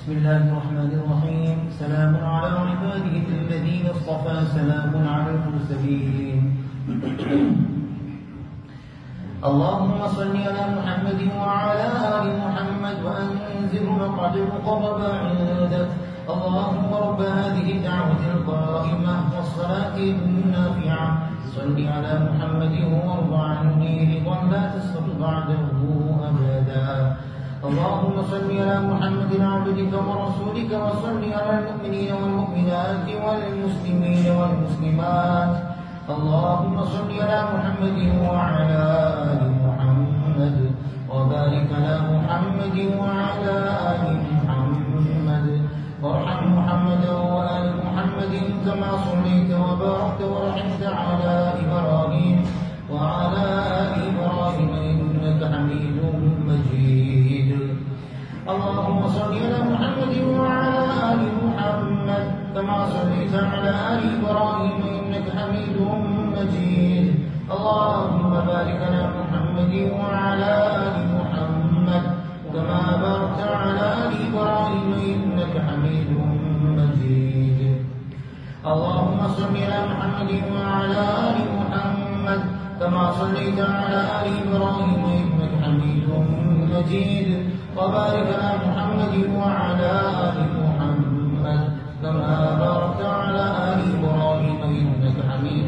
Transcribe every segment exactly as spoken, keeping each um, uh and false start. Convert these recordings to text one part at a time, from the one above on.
بسم الله الرحمن الرحيم. سلام على عباده الذين اصطفى، سلام على المرسلين. اللهم صل على محمد وعلى آل محمد وأنزل مقعد المقرب عندك. اللهم رب هذه الدعوة القائمة والصلاة النافعة صل على محمد وارض عني رضا لا تسقط بعده أبدا. اللهم صل على محمد عبدك ورسولك وصل على المؤمنين والمؤمنات والمسلمين والمسلمات. اللهم صل على محمد وعلى آل محمد وبارك على محمد وعلى آل محمد وارحم محمدا وآل محمد كما صليت وباركت ورحمت على إبراهيم وعلى آل إبراهيم إنك حميد مجيد. اللهم صل على محمد وعلى آل محمد كما صليت على آل إبراهيم إنك حميد مجيد. اللهم بارك على محمد وعلى آل محمد كما باركت على آل إبراهيم إنك حميد مجيد. اللهم صل على محمد وعلى آل محمد كما صليت على آل إبراهيم إنك حميد مجيد. وبارك على محمد وعلى آل محمد كما باركت على آل إبراهيم إنك حميد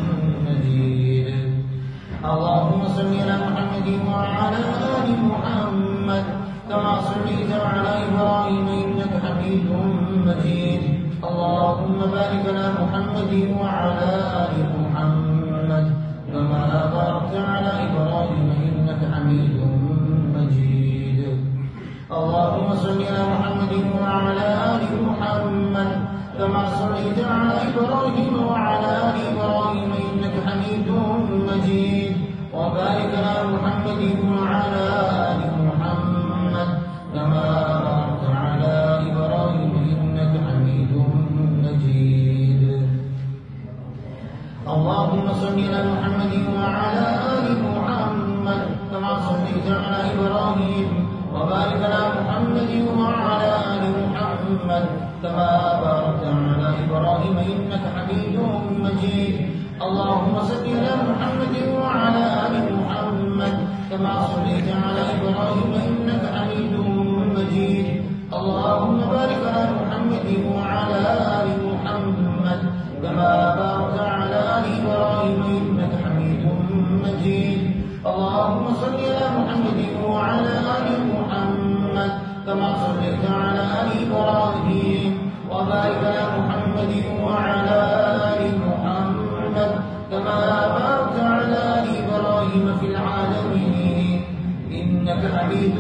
مجيد. اللهم صل على محمد وعلى آل محمد كما صليت على إبراهيم إنك حميد مجيد. اللهم بارك على محمد وعلى آل محمد كما باركت على إبراهيم إنك حميد مجيد. اللهم صل على محمد وعلى آل محمد كما صليت على إبراهيم وعلى آل إبراهيم إنك حميد مجيد. وبارك على محمد وعلى آل محمد كما باركت على إبراهيم إنك حميد مجيد. اللهم صل على محمد وعلى آل محمد كما صليت على إبراهيم وبارك على محمد وعلى آل محمد كما باركت على إبراهيم إنك حميد مجيد. اللهم صل على محمد وعلى آل محمد كما صليت على إبراهيم إنك حميد مجيد. اللهم بارك على محمد وعلى آل محمد كما باركت على آل إبراهيم إنك حميد مجيد. اللهم صل على محمد وعلى آل محمد كما صليت على آل إبراهيم وبارك على محمد وعلى آل محمد كما باركت على آل إبراهيم في العالمين إنك حميد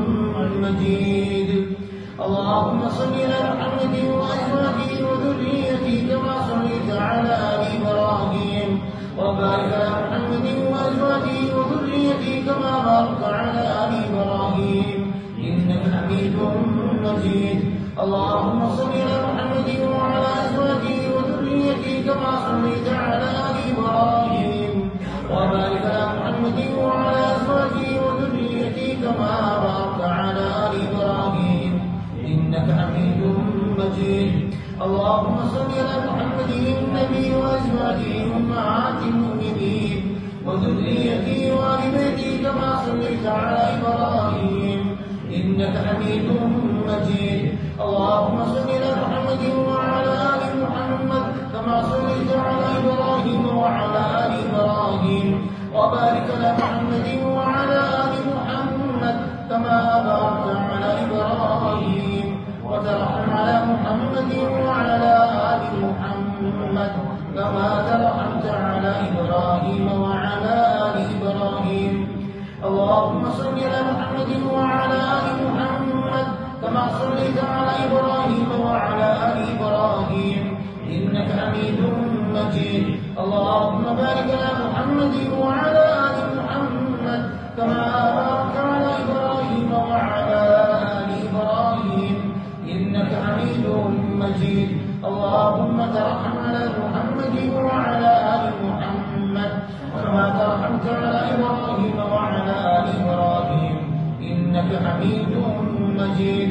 مجيد. اللهم صل على محمد وأزواجه وذريته كما صليت على آل إبراهيم وبارك على محمد وأزواجه وذريته كما باركت على آل إبراهيم إنك حميد مجيد. اللهم صل على محمد وعلى أزواجه وذريته كما صليت على آل إبراهيم وبارك على محمد وعلى أزواجه وذريته كما باركت على آل إبراهيم إنك حميد مجيد. اللهم صل على محمد النبي وأزواجه أمهات المؤمنين وذريته وآل بيته كما صليت على إبراهيم إنك حميد مجيد. اللهم صل على محمد وعلى آل محمد كما صليت على إبراهيم وعلى آل إبراهيم وبارك على محمد وعلى آل محمد كما باركت على إبراهيم وترحم على محمد وعلى آل محمد كما ترحمت على إبراهيم وعلى آل إبراهيم. اللهم صل على محمد وعلى آل محمد كما صليت على إبراهيم وعلى آل إبراهيم إنك حميد مجيد. اللهم بارك على محمد وعلى آل محمد كما باركت على إبراهيم وعلى آل إبراهيم إنك حميد مجيد. اللهم ترحم على محمد وعلى آل محمد كما ترحمت على إبراهيم وعلى آل إبراهيم إنك حميد مجيد.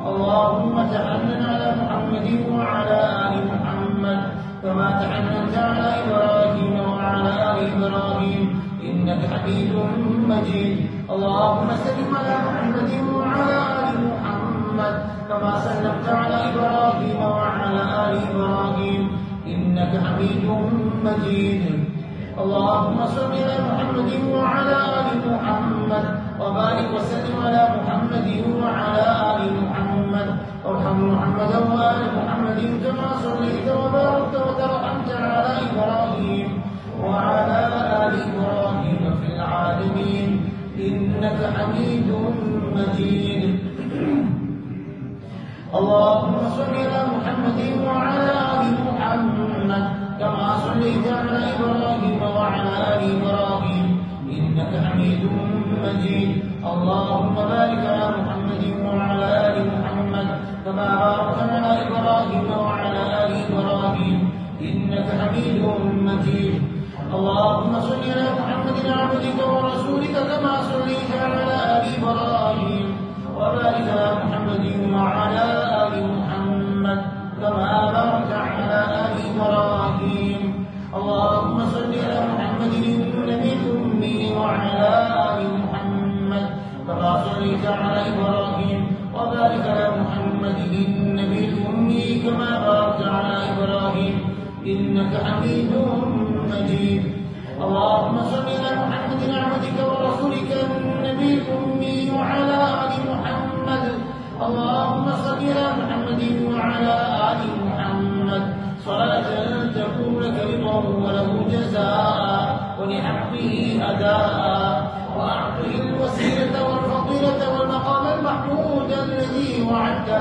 اللهم تحنن على محمد وعلى آل محمد كما تحننت على إبراهيم وعلى آل إبراهيم إنك حميد مجيد. اللهم سلم على محمد وعلى آل محمد كما سلمت على إبراهيم وعلى آل إبراهيم إنك حميد مجيد. اللهم صل على محمد وعلى آل محمد وبارك وسلم على محمد وعلى آل محمد وارحم محمدا وآل محمد كما صليت وباركت وترحمت على إبراهيم وعلى آل إبراهيم في العالمين إنك حميد مجيد. اللهم صل على محمد وعلى آل محمد كما صليت على إبراهيم وعلى آل إبراهيم إنك حميد مجيد. اللهم بارك على محمد وعلى آل محمد كما باركت على إبراهيم وعلى آل إبراهيم إنك حميد مجيد. اللهم صل على محمد عبدك ورسولك كما صليت على آل إبراهيم وبارك على محمد وعلى آل محمد كما باركت على آل إبراهيم. اللهم صل على محمد النبي الأمي وعلى آل محمد كما صليت على إبراهيم وبارك على محمد النبي الأمي كما باركت على إبراهيم إنك حميد مجيد. اللهم صل على محمد عبدك ورسولك النبي الأمي وعلى آل محمد. اللهم صل على محمد وعلى آل محمد صلاة تكون لك رضا وله جزاء ولحقه أداء وأعطه الوسيلة والفضيلة والمقام المحمود الذي وعدته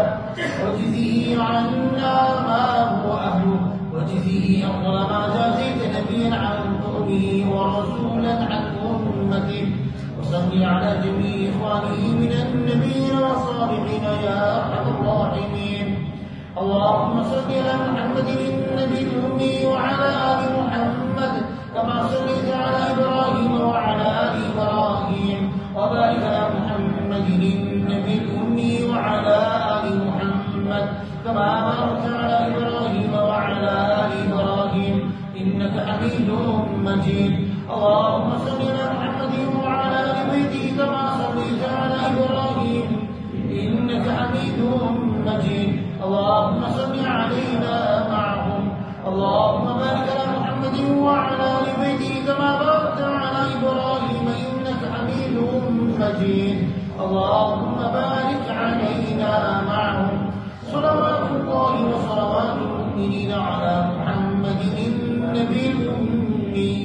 وجزه عنا ما هو أهله وجزه أفضل ما جازيت نبيا عن قومه ورسولا عن أمته. وصل على جميع إخوانه من النبيين والصالحين يا أرحم الراحمين. اللهم صل على محمد النبي الأمي وعلى آل محمد كما صليت على إبراهيم وعلى آل إبراهيم وبارك على محمد النبي الأمي وعلى آل محمد كما باركت على إبراهيم وعلى آل إبراهيم إنك حميد مجيد. اللهم صل على محمد وعلى آل بيته كما صليت على إبراهيم إنك حميد مجيد. اللهم صل علينا معهم. اللهم بارك على محمد وعلى آل بيته كما باركت على إبراهيم إنك حميد مجيد. اللهم بارك علينا معهم. صلوات الله وصلوات المؤمنين على محمد النبي الأمي.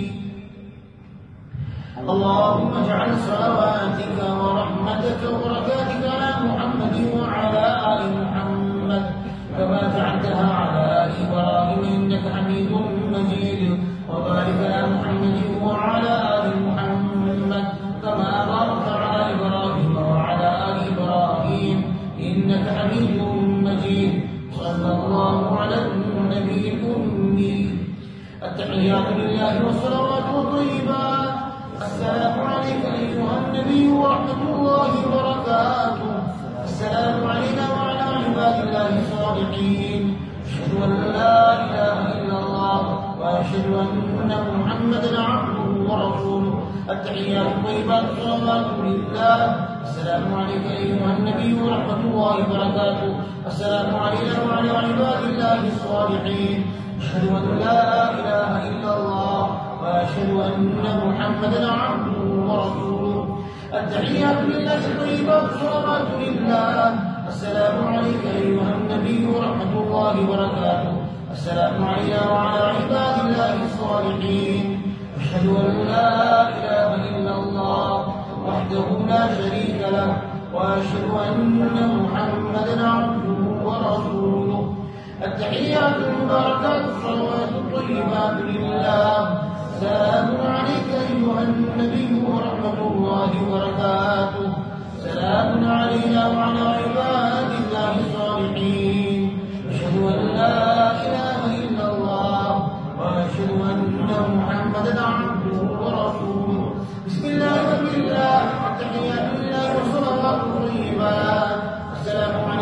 اللهم اجعل صلواتك ورحمتك وبركاتك على محمد وعلى آل محمد كما جعلتها على آل إبراهيم إنك حميد مجيد. وبارك على محمد وعلى آل محمد كما باركت على إبراهيم وعلى آل إبراهيم إنك حميد مجيد. صلى الله على النبي الأمي. التحيات لله والصلوات والطيبات. السلام عليك أيها النبي ورحمة الله وبركاته. السلام علينا وعلى عباد الله الصالحين. أشهد أن لا إله إلا الله وأشهد أن محمدا عبده ورسوله. التحيات الطيبات الصلوات لله. السلام عليك أيها النبي ورحمة الله وبركاته. السلام علينا وعلى عباد الله الصالحين. أشهد أن لا إله إلا الله وأشهد أن محمدا عبده ورسوله. التحيات لله الطيبات الصلوات لله. السلام عليك أيها النبي ورحمة الله وبركاته. السلام علينا وعلى عباد الله الصالحين. أشهد أن لا إله إلا الله وحده لا شريك له وأشهد أن محمدا عبده ورسوله. التحيات المباركات الصلوات الطيبات لله. سلام عليك أيها النبي ورحمة الله وبركاته. سلام علينا وعلى عباد الله الصالحين. أشهد أن لا إله إلا الله وأشهد أن محمدا عبده ورسوله. بسم الله والحمد لله والتحيات لله والصلوات الطيبات. السلام عليكم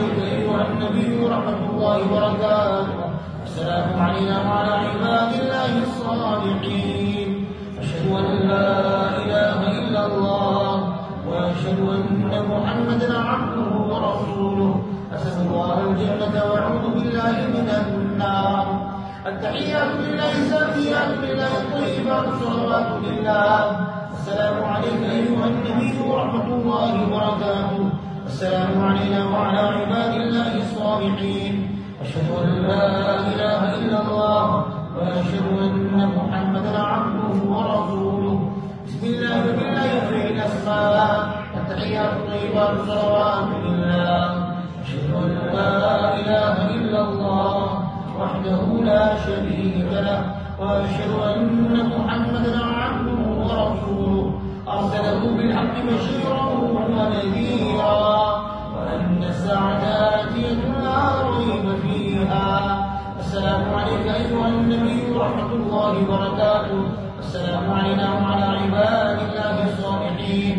عليك أيها النبي ورحمة الله وبركاته. السلام علينا وعلى عباد الله الصالحين. أشهد أن لا إله إلا الله وأشهد أن محمدا عبده ورسوله. أسأل الله الجنة وأعوذ بالله من النار. التحيات لله الزاكيات لله الطيبات الصلوات لله. السلام عليك أيها النبي ورحمة الله وبركاته. السلام علينا وعلى عباد الله الصالحين. أشهد أن لا إله إلا الله وأشهد أن محمدا عبده ورسوله. بسم الله وبالله خير الأسماء. التحيات الطيبات الصلوات لله. أشهد أن لا إله إلا الله وحده لا شريك له وأشهد أن محمدا عبده ورسوله. أرسله بالحق بشيرا ونذيرا وأن الساعة آتية لا ريب فيها. السلام عليك أيها النبي ورحمة الله وبركاته. السلام علينا وعلى عباد الله الصالحين.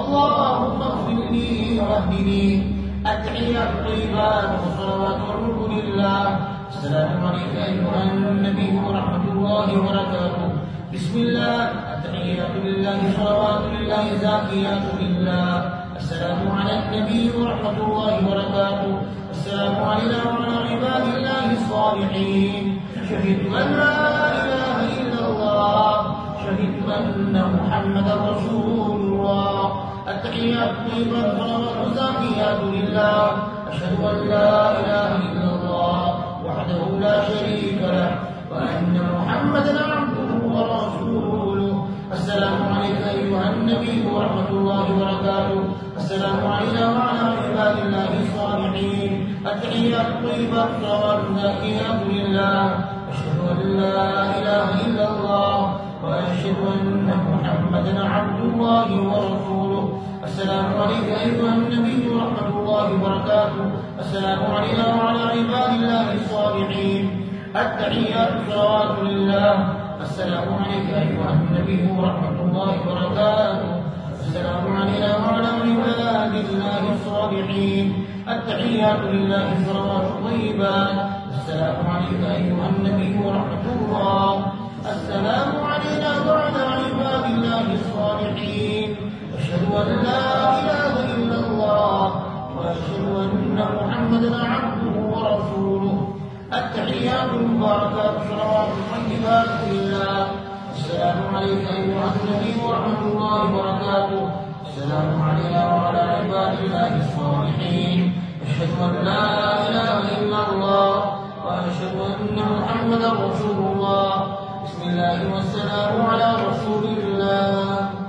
اللهم اغفر لي واهدني. التحيات الطيبات والصلوات والملك لله. السلام عليك أيها النبي ورحمة الله وبركاته. بسم الله. التحيات لله الصلوات لله زاكيات لله. السلام على النبي ورحمة الله وبركاته. السلام علينا وعلى عباد الله الصالحين. شهدت أن لا إله إلا الله. شهدت أن محمدا رسول الله. التحيات الطيبات والصلوات الزاكيات لله. أشهد أن لا إله إلا الله وحده لا شريك له وأن محمدا عبده ورسوله. السلام عليك أيها النبي ورحمة الله وبركاته. السلام علينا وعلى عباد الله الصالحين. التحيات الطيبات والصلوات الزاكيات لله. أشهد أن لا إله إلا الله وأشهد أن محمدا عبد الله ورسوله. السلام عليك أيها النبي ورحمة الله وبركاته. السلام علينا وعلى عباد الله الصالحين. التحيات الصلوات لله. السلام عليك أيها النبي ورحمة الله وبركاته. السلام علينا وعلى عباد الله الصالحين. التحيات لله الصلوات الطيبات. السلام عليك أيها النبي ورحمة الله. السلام علينا وعلى عباد الله الصالحين. أشهد أن لا إله إلا الله وأشهد أن محمدا عبده ورسوله. التحيات المباركات الصلوات الطيبات لله. السلام عليك أيها النبي ورحمة الله وبركاته. السلام علينا وعلى عباد الله الصالحين. أشهد أن لا إله إلا الله وأشهد أن محمدا رسول الله. بسم الله والسلام على رسول الله.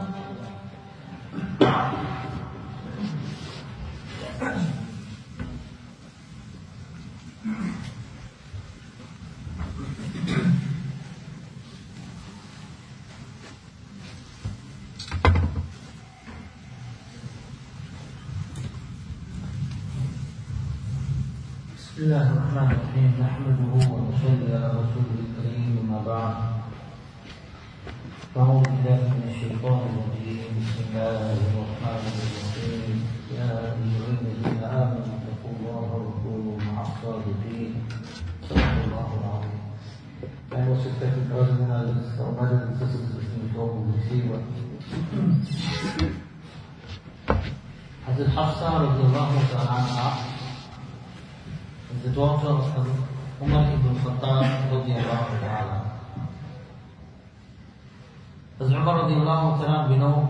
بسم الله الرحمن الرحيم. نحمده ونصلي على رسوله الكريم. أما بعد فأعوذ بالله من الشيطان الرجيم. بسم الله الرحمن الرحيم. يا أيها الذين آمنوا اتقوا الله وكونوا مع الصادقين. صدق الله العظيم. I was expecting brothers and brothers and sisters listening to all the receiver. Hazrat Hafsa radiallahu ta'ala anha is the daughter of Umar ibn Khattab radiallahu ta'ala. As Umar radiallahu ta'ala, we know,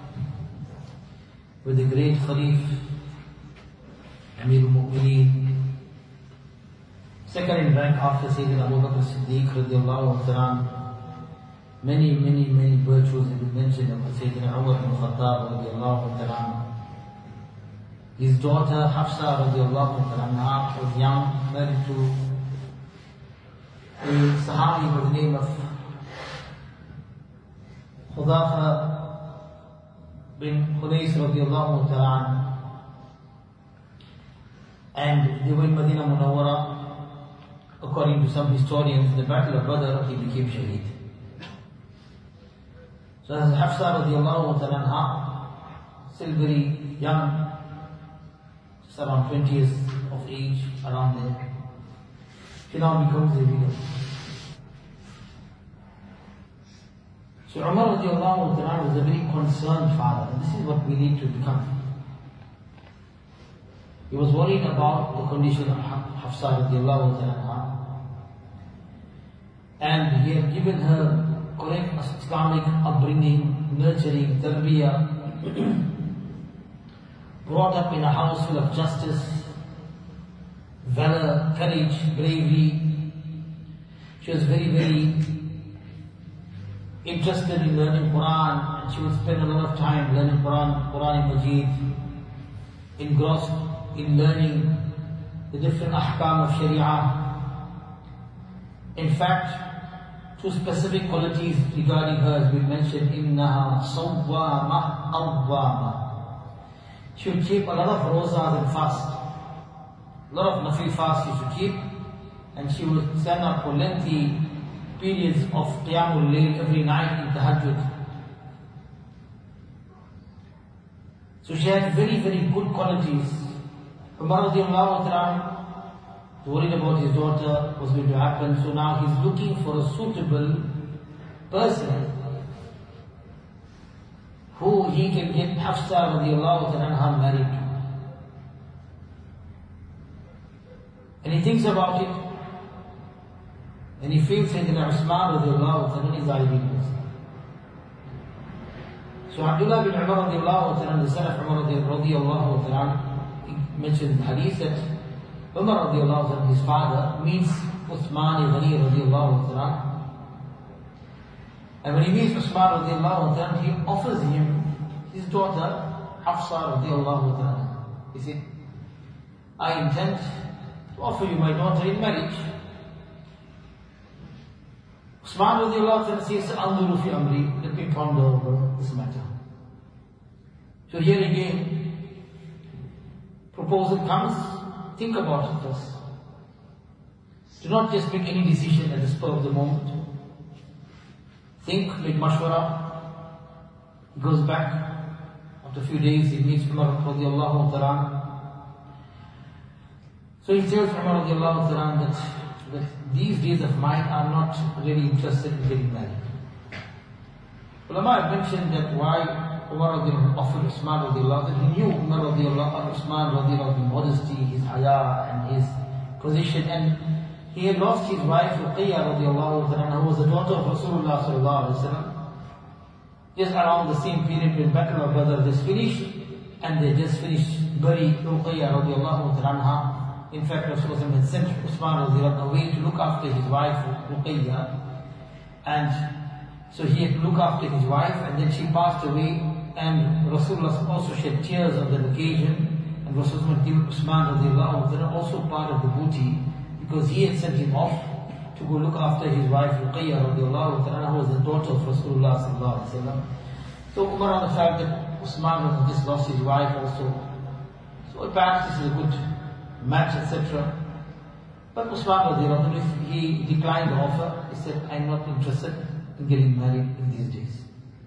with the great Khalif, Amir al-Mu'mineen, second in rank after Sayyidina Abu Bakr Siddiq radiallahu ta'ala. Many, many, many virtues have been mentioned of Sayyidina Umar ibn Khattab radiallahu ta'ala. His daughter Hafsa radiallahu ta'ala was young, married to a Sahabi by the name of Hudhafa bin Khunais radiallahu ta'ala. And they were in Medina Munawwara. According to some historians, the Battle of Badr, he became shaheed. So as Hafsa radiallahu ta'ala, still very young, just around twenty years of age around there. She now becomes a widow. So Umar radiallahu ta'ala was a very concerned father, and this is what we need to become. He was worried about the condition of Hafsa radiallahu ta'ala, and he had given her correct Islamic upbringing, nurturing, tarbiyah, brought up in a house full of justice, valor, courage, bravery. She was very, very interested in learning Quran, and she would spend a lot of time learning Quran, Quran Majid, engrossed in learning the different ahkam of Sharia. In fact, two specific qualities regarding her, as we mentioned, innaha sawwama qawwama. She would keep a lot of rozas and fast. A lot of nafil fast she should keep, and she would stand up for lengthy periods of Qiyamul Layl every night in Tahajjud. So she had very, very good qualities. Umar radiallahu ta'ala was worried about his daughter, what was going to happen, so now he's looking for a suitable person who he can get Hafsa radiallahu ta'ala married to. And he thinks about it, and he feels Sayyidina Usman radiallahu ta'ala is ideal person. So Abdullah bin Umar radiallahu ta'ala, the son of Umar radiallahu ta'ala, he mentioned in the hadith that Umar radiallahu ta'ala, his father, meets Uthman Ghani radiallahu ta'ala. And when he meets Usman radiallahu ta'ala, he offers him his daughter Hafsa radiallahu ta'ala. He said, I intend to offer you my daughter in marriage. Usman radiallahu ta'ala says, Anzuru fi amri, let me ponder over this matter. So here again, proposal comes, think about it first. Do not just make any decision at the spur of the moment. Think, make mashwara. He goes back. After a few days, he meets Umar radiallahu ta'ala. So he tells Umar radiallahu ta'ala that, that these days of mine are not really interested in getting married. Ulama have mentioned that why Umar radiallahu offered Usman radiallahu ta'ala. He knew Umar radiallahu Usman radiallahu modesty, his haya and his position, and he had lost his wife Ruqayya radiallahu ta'ala, who was the daughter of Rasulullah sallallahu alaihi wasallam. Just around the same period when Battle of Badr just finished, and they just finished bury Ruqayya radiallahu ta'ala. In fact, Rasulullah had sent Usman radiallahu away to look after his wife Ruqayya, and so he had to look after his wife, and then she passed away, and Rasulullah also shed tears on that occasion, and Rasulullah gave Usman radiallahu ta'ala also part of the booty, because he had sent him off to go look after his wife Ruqayya radiallahu ta'ala, who was the daughter of Rasulullah sallallahu alaihi wasallam. So Umar, on the fact that Usman had just lost his wife also, so perhaps this is a good match, et cetera. But Usman radiallahu ta'ala, he declined the offer. He said, I'm not interested in getting married in these days.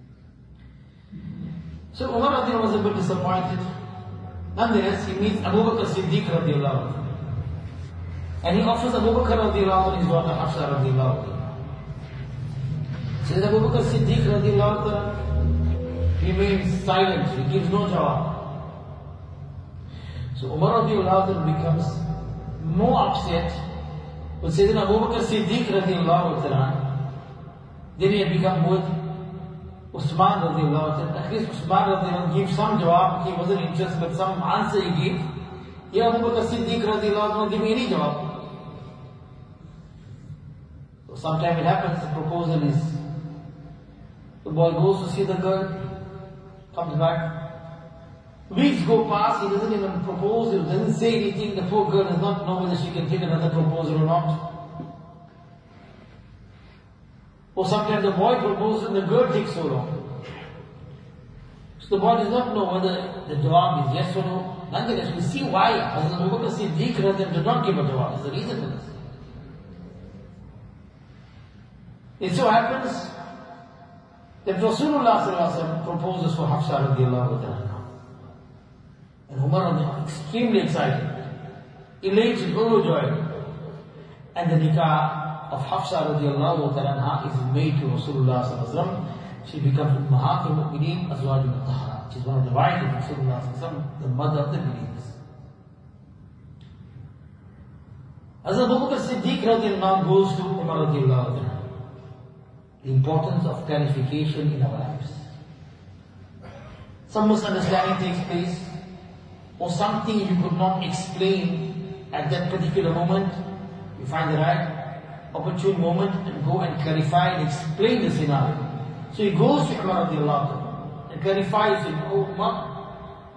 So Umar radiallahu was a bit disappointed. Nonetheless, he meets Abu Bakr Siddiq radiallahu ta'ala. And he offers Abu Bakr radiallahu ta'ala his daughter Hafsa radiallahu ta'ala. Says Abu Bakr Siddiq radiallahu ta'ala remains silent, he gives no jawab. So Umar radiallahu ta'ala becomes more upset. But Sayyidina Abu Bakr Siddiq radiallahu ta'ala, then he had become with Usman radiallahu ta'ala. At least Usman radiallahu gave some jawab, he wasn't interested, but some answer he gave. Here Abu Bakr Siddiq radiallahu ta'ala didn't give any jawab. So sometimes it happens, the proposal is, the boy goes to see the girl, comes back. Weeks go past, he doesn't even propose, he doesn't say anything, the poor girl does not know whether she can take another proposal or not. Or sometimes the boy proposes and the girl takes so long. So the boy does not know whether the jawab is yes or no. Nonetheless, we see why Hazrat Abu Bakr Siddiq did not give a jawab. There's a reason for this. It so happens that Rasulullah sallallahu alaihi wasallam proposes for Hafsa radiallahu ta'ala. And Umar was extremely excited. elated, overjoyed. And the nikah of Hafsa radiallahu ta'ala is made to Rasulullah sallallahu alaihi wasallam. She becomes Ummahat al-Mu'mineen Azwaj al-Mutahharat. She's one of the wives of Rasulullah sallallahu alaihi wasallam, the mother of the believers. Hazrat Abu Bakr Siddiq radiallahu anhu goes to Umar radiallahu anhu. The importance of clarification in our lives. Some misunderstanding takes place, or something you could not explain at that particular moment. You find the right opportune moment and go and clarify and explain the scenario. So he goes to Umar radiallahu anhu and clarifies it. Oh Umar,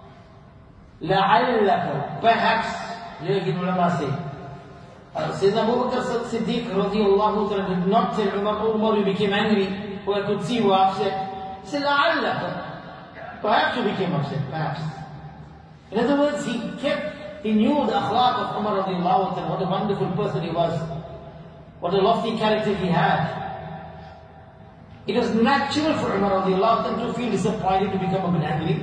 la'allaka, perhaps, you know, ulama say, Uh, Sayyidina Abu Bakr Siddiq radiallahu ta'ala did not tell Umar, oh Umar, you became angry, or I could see you were upset. He said, la'allaka, perhaps you became upset, perhaps. In other words, he kept, he knew the akhlaq of Umar radiallahu ta'ala, what a wonderful person he was, what a lofty character he had. It was natural for Umar radiallahu ta'ala to feel disappointed, to become a bit angry.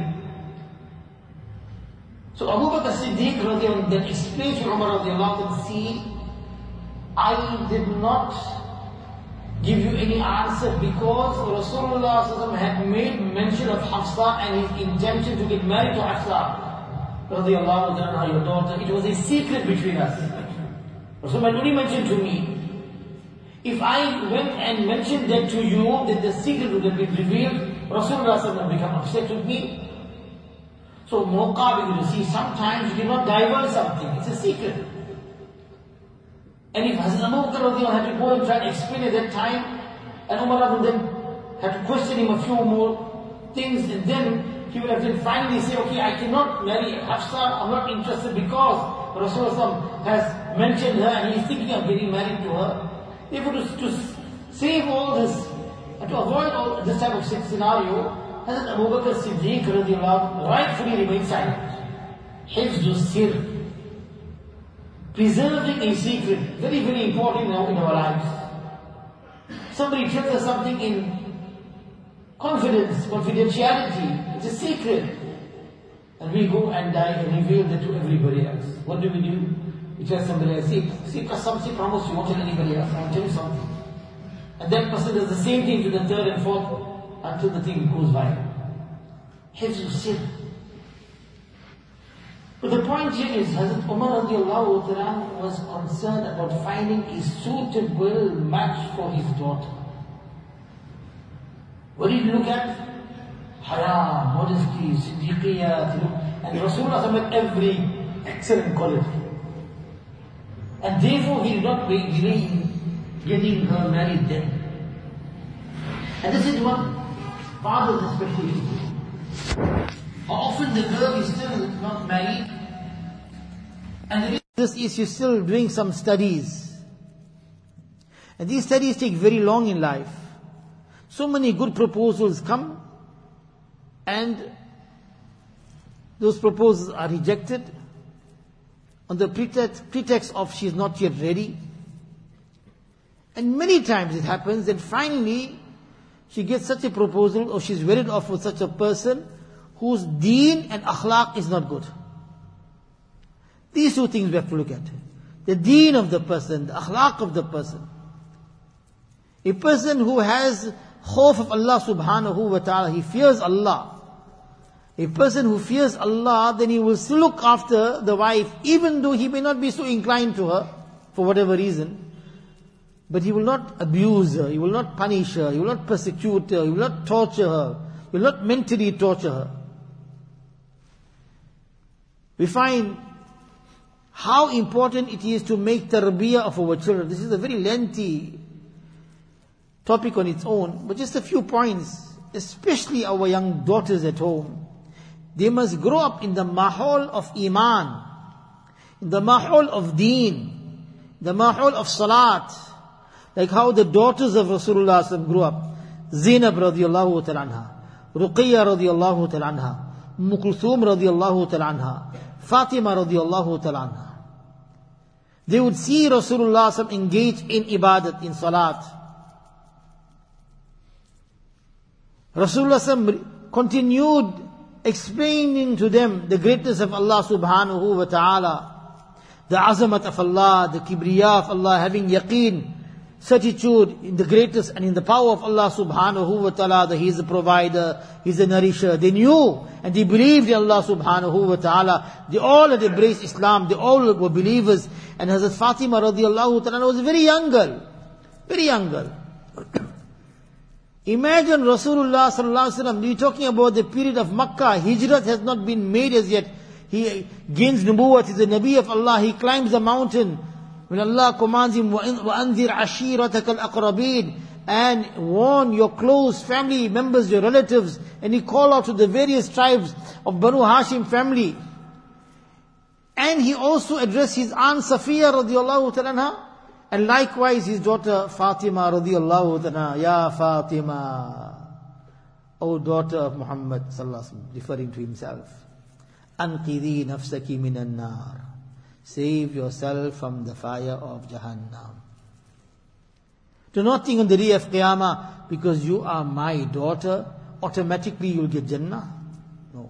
So Abu Bakr Siddiq radiallahu then explained to Umar radiallahu ta'ala, see, I did not give you any answer because Rasulullah had made mention of Hafsa and his intention to get married to Hafsa radiallahu ta'ala, your daughter. It was a secret between us. Rasulullah only mentioned to me. If I went and mentioned that to you, that the secret would have been revealed, Rasulullah would become upset with me. So, muqabil, you see, sometimes you cannot divulge something. It's a secret. And if Hazrat Abu Bakr had to go and try and explain at that time, and Umar then had to question him a few more things, and then he would have then finally say, okay, I cannot marry Hafsa, I'm not interested because Rasulullah has mentioned her and he is thinking of getting married to her. Therefore, to, to save all this, and to avoid all this type of scenario, Hazrat Abu Bakr Siddiq radiallahu rightfully remained silent. Hifzu sir. Preserving a secret, very, very important now in our lives. Somebody tells us something in confidence, confidentiality, it's a secret. And we go and die and reveal that to everybody else. What do we do? We tell somebody else, see, see, some say promise you won't tell anybody else, I'll tell you something. And that person does the same thing to the third and fourth until the thing goes viral. Hifzu sir. But the point here is, Hazrat Umar radiallahu ta'ala was concerned about finding a suitable match for his daughter. What did he look at? Haya, modesty, siddiqiyat, and Rasulullah had every excellent quality. And therefore he did not wait delay in getting her married then. And this is what fathers especially do. How often the girl is still not married, and this is you're still doing some studies. And these studies take very long in life. So many good proposals come, and those proposals are rejected on the pretext, pretext of she's not yet ready. And many times it happens that finally she gets such a proposal, or she's wedded off with such a person whose deen and akhlaq is not good. These two things we have to look at. The deen of the person, the akhlaq of the person. A person who has khawf of Allah subhanahu wa ta'ala, he fears Allah. A person who fears Allah, then he will still look after the wife, even though he may not be so inclined to her, for whatever reason. But he will not abuse her, he will not punish her, he will not persecute her, he will not torture her, he will not mentally torture her. We find how important it is to make tarbiyah of our children. This is a very lengthy topic on its own, but just a few points, especially our young daughters at home. They must grow up in the mahal of iman, in the mahal of deen, the mahal of salat, like how the daughters of Rasulullah grew up. Zainab radiallahu ta'ala anha, Ruqayya radiallahu ta'ala anha, Umm Kulthum radiallahu ta'ala anha, Fatima radiallahu ta'ala anha. They would see Rasulullah engage in ibadat, in salat. Rasulullah continued explaining to them the greatness of Allah subhanahu wa ta'ala. the azamat of Allah, the kibriya of Allah, having yaqeen, certitude in the greatness and in the power of Allah subhanahu wa ta'ala, that He is the provider, He is the nourisher. They knew and they believed in Allah subhanahu wa ta'ala. They all had embraced Islam, they all were believers. And Hazrat Fatima radiallahu ta'ala was a very young girl, very young girl. Imagine Rasulullah sallallahu alaihi wasallam, we're talking about the period of Makkah, Hijrat has not been made as yet. He gains nubuwwat, he's a Nabi of Allah, he climbs the mountain. When Allah commands him, وَأَنذِرْ عَشِيرَتَكَ الْأَقْرَبِينَ, and warn your close family members, your relatives, and he called out to the various tribes of Banu Hashim family. And he also addressed his aunt Safiya radiallahu ta'ala, and likewise his daughter Fatima radiallahu ta'ala, Ya Fatima, O daughter of Muhammad sallallahu alaihi wasallam, referring to himself. Anqidhi nafsaki minan nar. Save yourself from the fire of Jahannam. Do not think on the day of Qiyamah, because you are my daughter, automatically you'll get Jannah. No.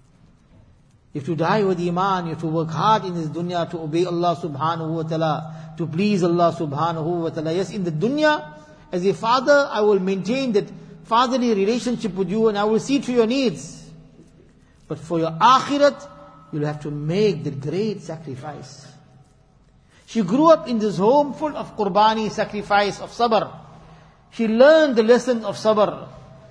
You have to die with Iman, you have to work hard in this dunya to obey Allah subhanahu wa ta'ala, to please Allah subhanahu wa ta'ala. Yes, in the dunya, as a father, I will maintain that fatherly relationship with you and I will see to your needs. But for your akhirat, you'll have to make the great sacrifice. She grew up in this home full of qurbani, sacrifice, of sabr. She learned the lesson of sabr.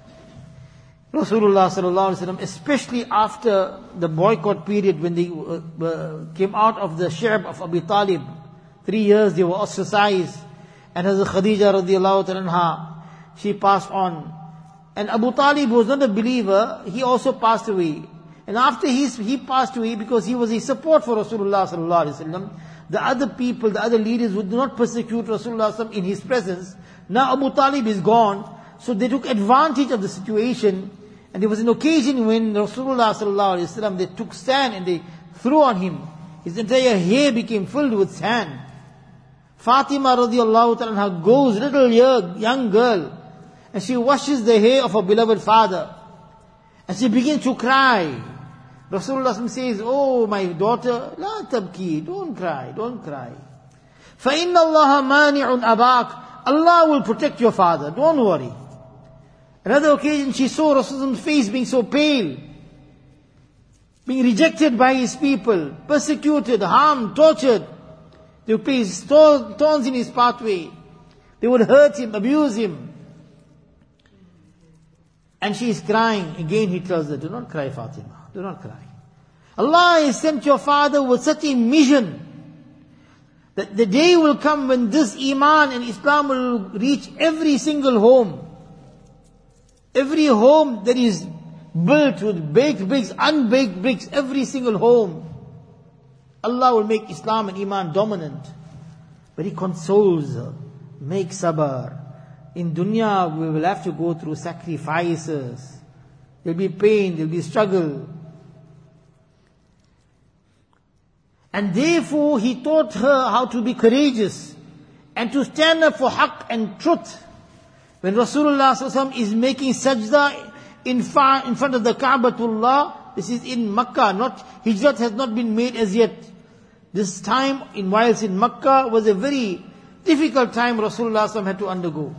Rasulullah sallallahu alaihi wasallam, especially after the boycott period when they uh, uh, came out of the shi'b of Abi Talib, three years they were ostracized, and Hazrat Khadija radiallahu anha, she passed on. And Abu Talib was not a believer, he also passed away. And after he, he passed away, because he was a support for Rasulullah sallallahu alaihi wasallam, the other people, the other leaders would not persecute Rasulullah sallallahu alaihi wasallam in his presence. Now Abu Talib is gone, so they took advantage of the situation. And there was an occasion when Rasulullah sallallahu alaihi wasallam, they took sand and they threw on him. His entire hair became filled with sand. Fatima radiallahu ta'ala goes, little young girl, and she washes the hair of her beloved father. And she begins to cry. Rasulullah says, oh my daughter, la tabki, don't cry, don't cry. فَإِنَّ اللَّهَ مَانِعٌ أَبَاكَ, Allah will protect your father, don't worry. Another occasion she saw Rasulullah's face being so pale, being rejected by his people, persecuted, harmed, tortured. They would place thorns in his pathway. They would hurt him, abuse him. And she is crying. Again he tells her, do not cry, Fatima, do not cry. Allah has sent your father with such a mission that the day will come when this Iman and Islam will reach every single home. Every home that is built with baked bricks, unbaked bricks, every single home, Allah will make Islam and Iman dominant. But He consoles her. Make sabr. In dunya we will have to go through sacrifices. There will be pain, there will be struggle. And therefore He taught her how to be courageous and to stand up for haqq and truth. When Rasulullah sallallahu alaihi wasallam is making sajda in, far, in front of the Ka'batullah, this is in Makkah, not, Hijrat has not been made as yet. This time, in whilst in Makkah, was a very difficult time Rasulullah sallallahu alaihi wasallam had to undergo.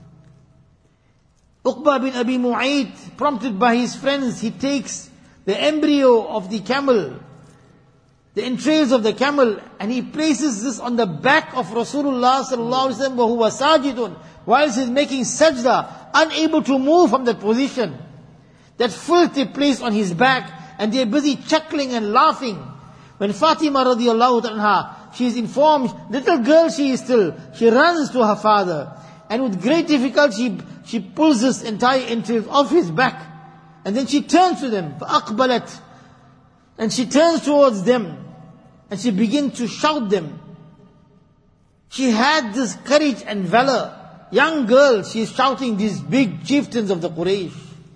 Uqba bin Abi Mu'ayt, prompted by his friends, he takes the embryo of the camel, the entrails of the camel, and he places this on the back of Rasulullah sallallahu alaihi wasallam, who was sajidun, whilst he's making sajda, unable to move from that position. That filth they placed on his back, and they're busy chuckling and laughing. When Fatima radiallahu anha, she is informed, little girl she is still, she runs to her father, and with great difficulty, she, she pulls this entire entrails off his back, and then she turns to them, فَأَقْبَلَتْ, and she turns towards them, and she begins to shout them. She had this courage and valor. Young girl, she is shouting these big chieftains of the Quraysh.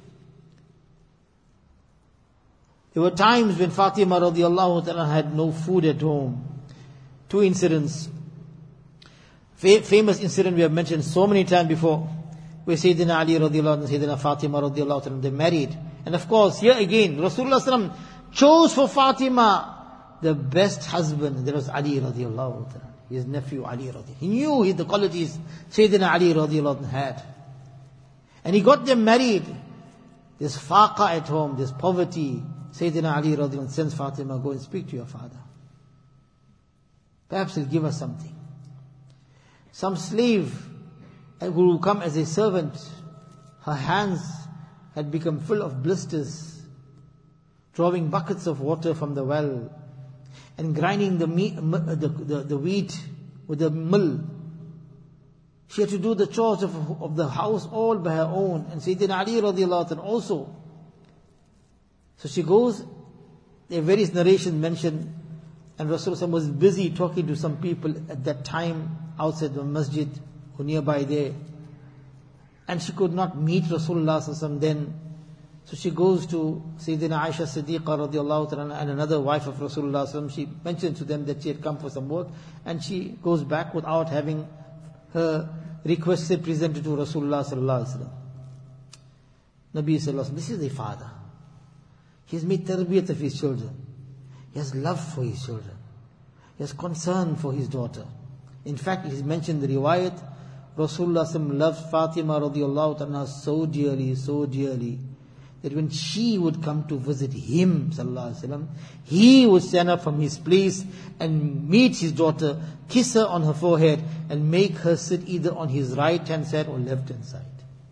There were times when Fatima radiallahu ta'ala had no food at home. Two incidents. Fa- famous incident we have mentioned so many times before, where Sayyidina Ali radiallahu anhu and Sayyidina Fatima radiallahu anhu, they married. And of course, here again, Rasulullah sallallahu alaihi wasallam chose for Fatima the best husband, there was Ali radiallahu ta'ala, his nephew Ali radiallahu. He knew the qualities Sayyidina Ali radiallahu had. And he got them married. There's faqa at home, there's poverty. Sayyidina Ali radiallahu sends Fatima, go and speak to your father. Perhaps he'll give us something. Some slave who will come as a servant, her hands had become full of blisters, drawing buckets of water from the well, and grinding the, meat, the, the, the wheat with the mill. She had to do the chores of, of the house all by her own. And Sayyidina Ali radiallahu anhu also. So she goes, there are various narrations mentioned, and Rasulullah was busy talking to some people at that time outside the masjid or nearby there. And she could not meet Rasulullah then. So she goes to Sayyidina Aisha Siddiqa radiallahu ta'ala and another wife of Rasulullah. She mentioned to them that she had come for some work, and she goes back without having her requests presented to Rasulullah sallallahu alaihi wasallam. Nabi sallallahu alaihi wasallam, this is a father. He has made tarbiyat of his children. He has love for his children. He has concern for his daughter. In fact, it is mentioned in the riwayat, Rasulullah sallallahu alaihi wasallam loved Fatima radiallahu ta'ala so dearly, so dearly, that when she would come to visit him, sallallahu alaihi wasallam, he would stand up from his place and meet his daughter, kiss her on her forehead, and make her sit either on his right hand side or left hand side.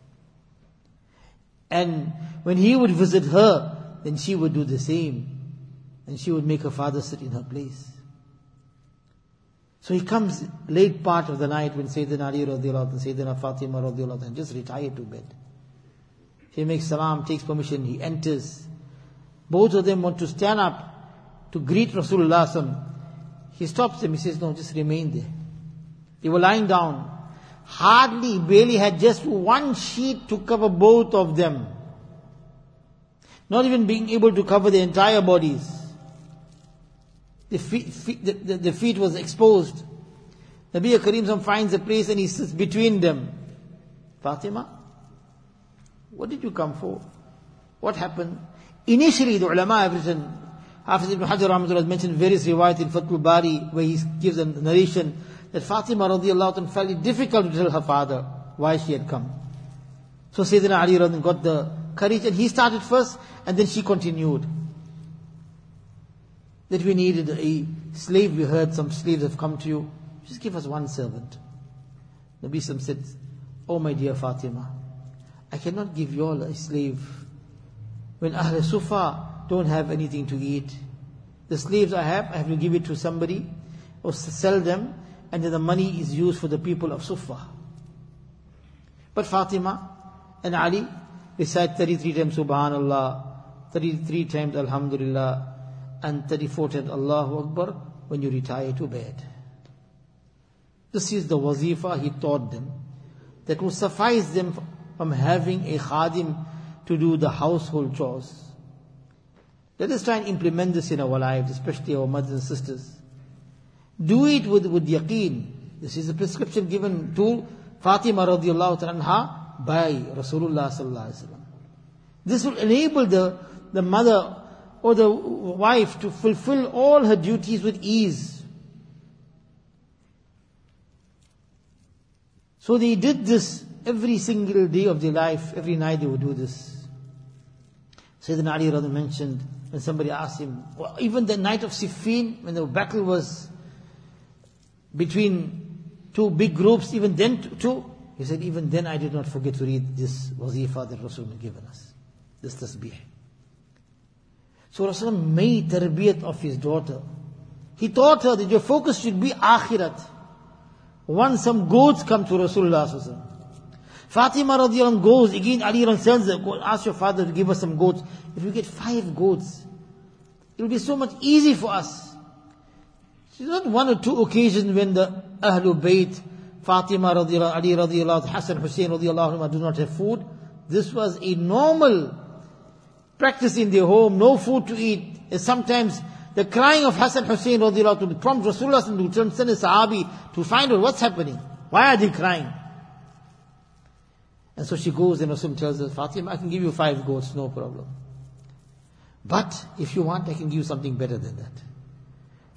And when he would visit her, then she would do the same, and she would make her father sit in her place. So he comes late part of the night when Sayyidina Ali radiallahu anhu, Sayyidina Fatima radiallahu anhu just retired to bed. He makes salam, takes permission, he enters. Both of them want to stand up to greet Rasulullah. He stops them, he says, no, just remain there. They were lying down. Hardly, barely had just one sheet to cover both of them. Not even being able to cover their entire bodies. The feet, feet, the, the, the feet was exposed. Nabi Kareem finds a place and he sits between them. Fatima, what did you come for? What happened? Initially, the ulama have written, Hafiz ibn Hajar Rahmatullah has mentioned various riwayat in Fathul Bari, where he gives a narration that Fatima radiallahu anha felt it difficult to tell her father why she had come. So Sayyidina Ali radiallahu anhu got the courage, and he started first, and then she continued. That we needed a slave, we heard some slaves have come to you, just give us one servant. Nabi Sam said, oh my dear Fatima, I cannot give you all a slave when Ahl Sufa don't have anything to eat. The slaves I have, I have to give it to somebody or sell them, and then the money is used for the people of Sufa. But Fatima and Ali recite thirty-three times Subhanallah, thirty-three times Alhamdulillah, and thirty-four times Allahu Akbar when you retire to bed. This is the wazifa he taught them, that will suffice them from having a khadim to do the household chores. Let us try and implement this in our lives, especially our mothers and sisters. Do it with, with yaqeen. This is a prescription given to Fatima radiallahu anha by Rasulullah sallallahu alaihi wasallam. This will enable the, the mother or the wife to fulfill all her duties with ease. So they did this every single day of their life. Every night they would do this. Sayyidina Ali rather mentioned when somebody asked him, well, even the night of Siffin, when the battle was between two big groups, even then too, he said, even then I did not forget to read this wazifa that Rasul had given us, this tasbih. So Rasul made tarbiyat of his daughter. He taught her that your focus should be akhirat. Once some goats come to Rasulullah, Fatima radiallahu anha goes, again Ali sends her, go ask your father to give us some goats. If we get five goats, it will be so much easy for us. It's not one or two occasions when the Ahlul Bayt, Fatima radiallahu, Ali radiallahu, Hassan, Hussein radiallahu anhu do not have food. This was a normal practice in their home, no food to eat. And sometimes the crying of Hassan, Hussein radiallahu to prompt Rasulullah to send a Sahabi to find out what's happening. Why are they crying? And so she goes and Rasul tells her, Fatima, I can give you five goats, no problem. But if you want, I can give you something better than that.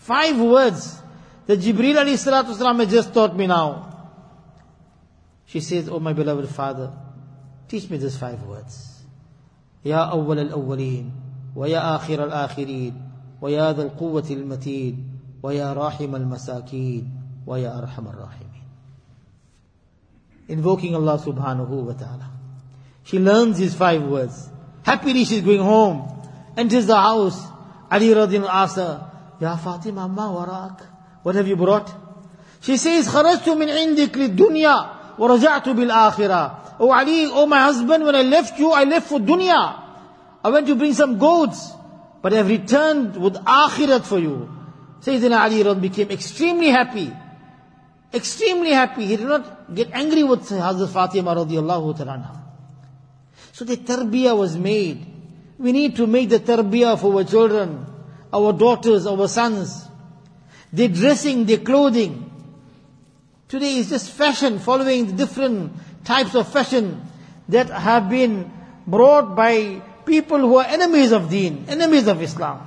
Five words that Jibreel alayhi salatu wasalam has just taught me now. She says, oh my beloved father, teach me these five words. Ya awwal al-awwaleen, wa ya akhir al-akhirin, wa ya dhal quwwati al-mateen, wa ya rahim al-masakeen, wa ya arham al-rahimin. Invoking Allah subhanahu wa ta'ala. She learns these five words. Happily she's going home. Enters the house. Ali radiallahu anhu asks her, Ya Fatima, ma warak? What have you brought? She says, Kharajtu min indik lid dunya. وَرَجَعْتُ بِالْآخِرَةِ Oh Ali, oh my husband, when I left you, I left for dunya. I went to bring some goats, but I have returned with akhirat for you. Sayyidina Ali became extremely happy. Extremely happy. He did not get angry with Hazrat Fatima radiallahu ta'ala. So the tarbiyah was made. We need to make the tarbiyah for our children, our daughters, our sons. Their dressing, their clothing. Today is just fashion, following the different types of fashion that have been brought by people who are enemies of deen, enemies of Islam.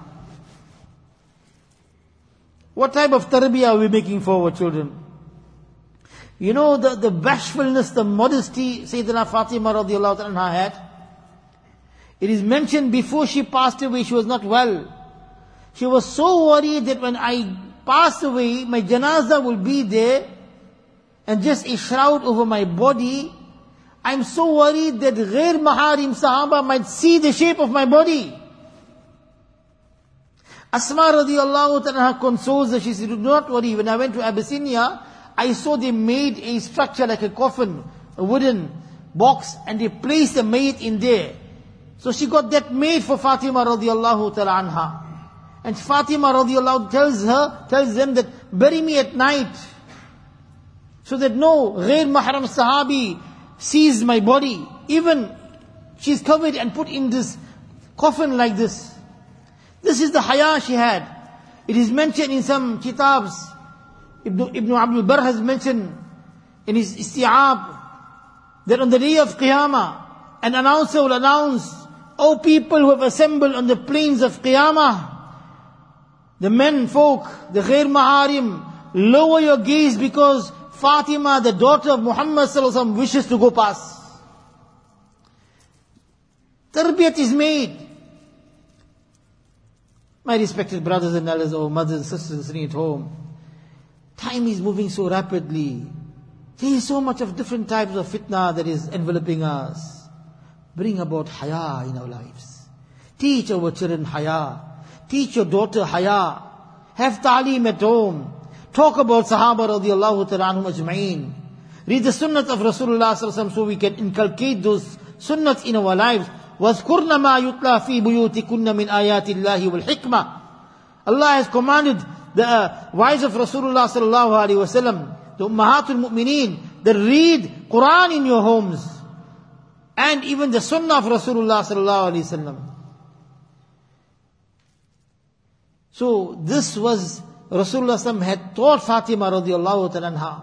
What type of tarbiyah are we making for our children? You know, the, the bashfulness, the modesty Sayyidina Fatima radiallahu anha had. It is mentioned before she passed away, she was not well. She was so worried that when I pass away, my janazah will be there, and just a shroud over my body. I'm so worried that ghair maharim sahaba might see the shape of my body. Asma radiallahu ta'ala consoles her. She said, do not worry. When I went to Abyssinia, I saw they made a structure like a coffin, a wooden box, and they placed the mayyit in there. So she got that made for Fatima radiallahu ta'ala anha. And Fatima radiallahu tells her, tells them that bury me at night. So that no ghair mahram sahabi sees my body. Even she's covered and put in this coffin like this. This is the haya she had. It is mentioned in some kitabs. Ibn, Ibn Abdul Barr has mentioned in his isti'ab that on the day of Qiyamah, an announcer will announce, O people who have assembled on the plains of Qiyamah, the men folk, the ghair maharim, lower your gaze because Fatima, the daughter of Muhammad sallallahu alaihi wasallam, wishes to go past. Tarbiyat is made. My respected brothers and elders, our mothers and sisters sitting at home, time is moving so rapidly. There is so much of different types of fitna that is enveloping us. Bring about haya in our lives. Teach our children haya. Teach your daughter haya. Have ta'aleem at home. Talk about Sahaba radiallahu ta'ala anhum ajma'een. Read the sunnat of Rasulullah sallallahu alaihi wasallam so we can inculcate those sunnats in our lives. وَاذْكُرْنَ مَا يُتْلَى فِي بُيُوتِكُنَّ مِنْ آيَاتِ اللَّهِ وَالْحِكْمَةِ. Allah has commanded the uh, wives of Rasulullah sallallahu alaihi wasallam, the ummahatul mu'mineen, that read Quran in your homes. And even the sunnah of Rasulullah sallallahu alaihi wasallam. So this was Rasulullah sallallahu had taught Fatima radiallahu ta'ala anha.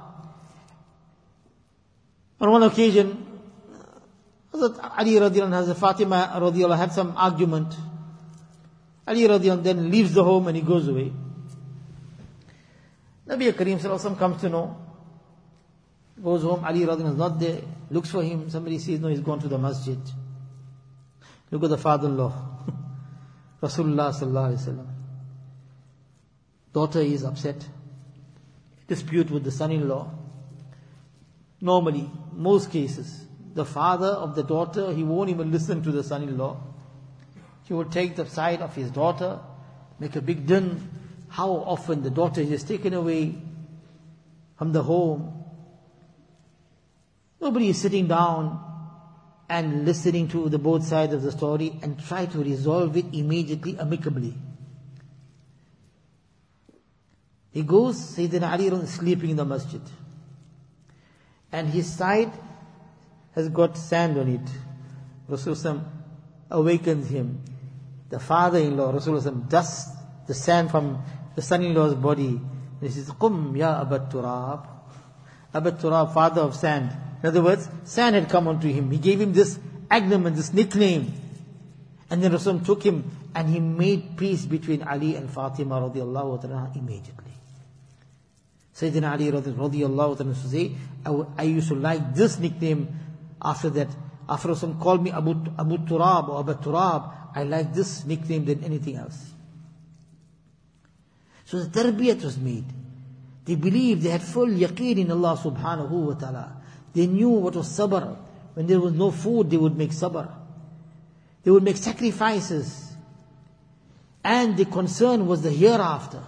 On one occasion, Hazrat Ali radiallahu anha, Fatima radiallahu had some argument. Ali radiallahu then leaves the home and he goes away. Nabi Kareem sallallahu alaihi wasallam comes to know. Goes home, Ali radiallahu is not there. Looks for him. Somebody says, no, he's gone to the masjid. Look at the father-in-law. Rasulullah sallallahu alaihi wasallam. Daughter is upset. Dispute with the son-in-law. Normally, most cases, the father of the daughter, he won't even listen to the son-in-law. He will take the side of his daughter, make a big din. How often the daughter is taken away from the home. Nobody is sitting down and listening to the both sides of the story and try to resolve it immediately, amicably. He goes, Sayyidina Ali is sleeping in the masjid. And his side has got sand on it. Rasulullah awakens him. The father-in-law, Rasulullah dusts the sand from the son-in-law's body. And he says, Qum ya Abat Turab. Abat Turab, father of sand. In other words, sand had come onto him. He gave him this agnomen, this nickname. And then Rasulullah took him and he made peace between Ali and Fatima radiallahu ta'ala immediately. Sayyidina Ali radiallahu ta'ala used to say, I, I used to like this nickname after that. After some called me Abu, Abu Turab or Abu Turab, I like this nickname than anything else. So the tarbiyat was made. They believed, they had full yaqeen in Allah subhanahu wa ta'ala. They knew what was sabr. When there was no food, they would make sabr. They would make sacrifices. And the concern was the hereafter.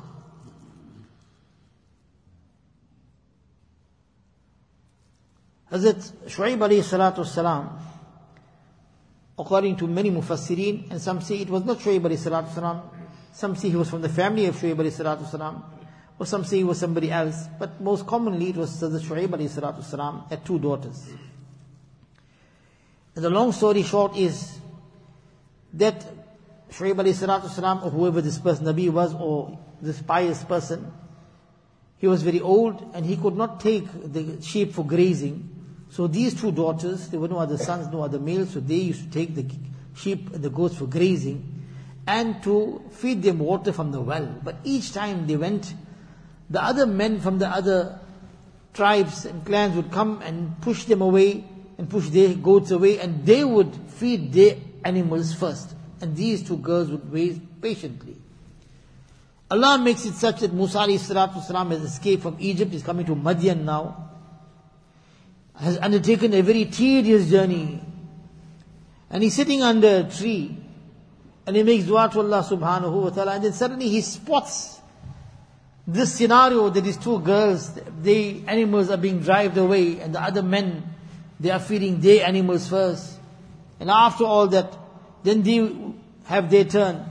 Hazrat Shu'aib alayhi salatu wasalam, according to many mufassirin, and some say it was not Shu'aib alayhi salatu wasalam, some say he was from the family of Shu'aib alayhi salatu wasalam, or some say he was somebody else, but most commonly it was Hazrat Shu'aib alayhi salatu wasalam, had two daughters. And the long story short is that Shu'aib alayhi salatu wasalam, or whoever this person, Nabi was, or this pious person, he was very old and he could not take the sheep for grazing. So these two daughters, there were no other sons, no other males, so they used to take the sheep and the goats for grazing and to feed them water from the well. But each time they went, the other men from the other tribes and clans would come and push them away and push their goats away, and they would feed their animals first. And these two girls would wait patiently. Allah makes it such that Musa alayhi salatu wasalam has escaped from Egypt, is coming to Madian now, has undertaken a very tedious journey. And he's sitting under a tree, and he makes dua to Allah subhanahu wa ta'ala, and then suddenly he spots this scenario that these two girls, the animals are being driven away, and the other men, they are feeding their animals first. And after all that, then they have their turn.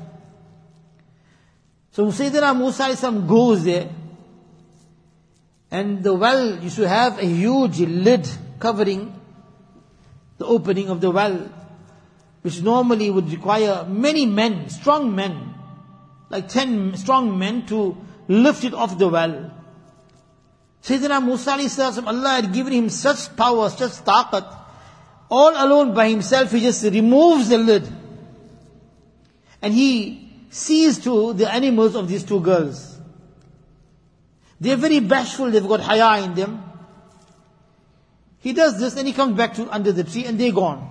So Sayyidina Musa alayhi salam goes there, and the well used to have a huge lid covering the opening of the well, which normally would require many men, strong men, like ten strong men to lift it off the well. Sayyidina Musa alayhi salam, Allah had given him such power, such taqat, all alone by himself, he just removes the lid. And he sees to the animals of these two girls. They're very bashful, they've got haya in them. He does this, and he comes back to under the tree, and they're gone.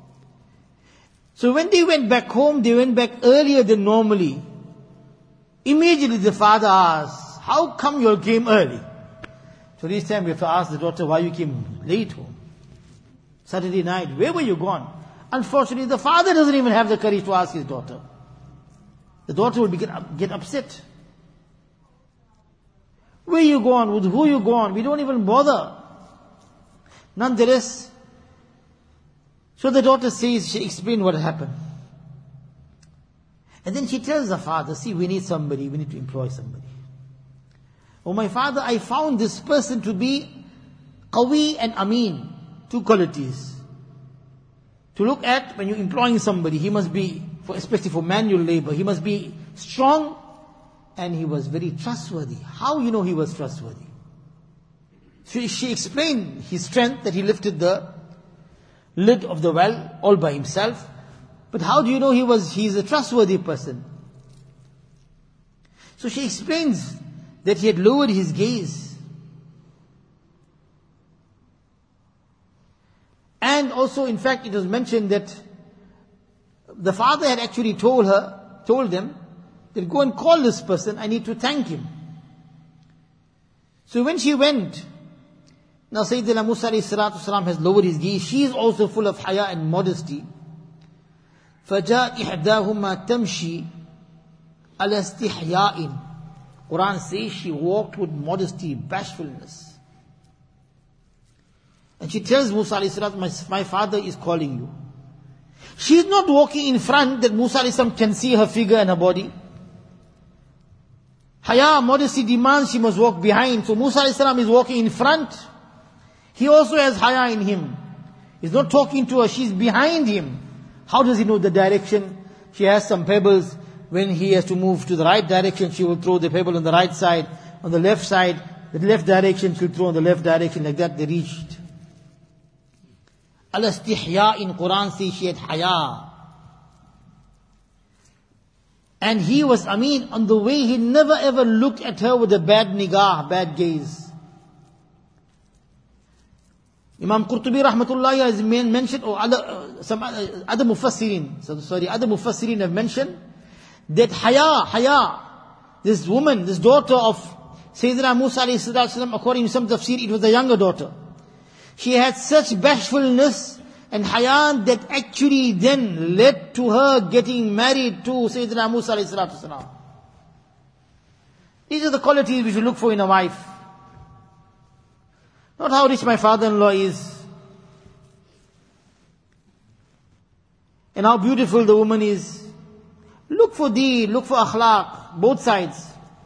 So when they went back home, they went back earlier than normally. Immediately the father asked, how come you all came early? So this time we have to ask the daughter, why you came late home? Saturday night, where were you gone? Unfortunately, the father doesn't even have the courage to ask his daughter. The daughter will be get, get upset. Where you gone? With who you gone? We don't even bother. Nonetheless, so the daughter says, she explained what happened. And then she tells the father, see, we need somebody, we need to employ somebody. Oh my father, I found this person to be qawi and ameen, two qualities. To look at when you're employing somebody, he must be, for, especially for manual labor, he must be strong, and he was very trustworthy. How you know he was trustworthy? So she explained his strength, that he lifted the lid of the well all by himself. But how do you know he was, he is a trustworthy person? So she explains that he had lowered his gaze. And also, in fact, it was mentioned that the father had actually told her, told them, that go and call this person, I need to thank him. So when she went, now Sayyidina Musa alayhi salatu wasalam has lowered his gaze, she is also full of haya and modesty. فَجَاءَ إِحْدَاهُمَا تَمْشِي عَلَى اسْتِحْيَاءٍ. Quran says she walked with modesty, bashfulness. And she tells Musa alayhi salatu, my, my father is calling you. She is not walking in front that Musa alayhi salam can see her figure and her body. Haya, modesty demands she must walk behind. So Musa alayhi salam is walking in front. He also has haya in him. He's not talking to her, she's behind him. How does he know the direction? She has some pebbles. When he has to move to the right direction, she will throw the pebble on the right side. On the left side, the left direction, she'll throw on the left direction. Like that they reached. Al-istihya in Quran says she had haya. And he was, I mean, on the way, he never ever looked at her with a bad nigah, bad gaze. Imam Qurtubi rahmatullahi has mentioned, or other, uh, some other, other mufassirin, so, sorry, other mufassirin have mentioned, that Haya, Haya, this woman, this daughter of Sayyidina Musa alayhi salatu, according to some tafsir, it was the younger daughter. She had such bashfulness and Haya that actually then led to her getting married to Sayyidina Musa alayhi salatu. These are the qualities we should look for in a wife. Not how rich my father-in-law is, and how beautiful the woman is. Look for deen, look for akhlaq, both sides.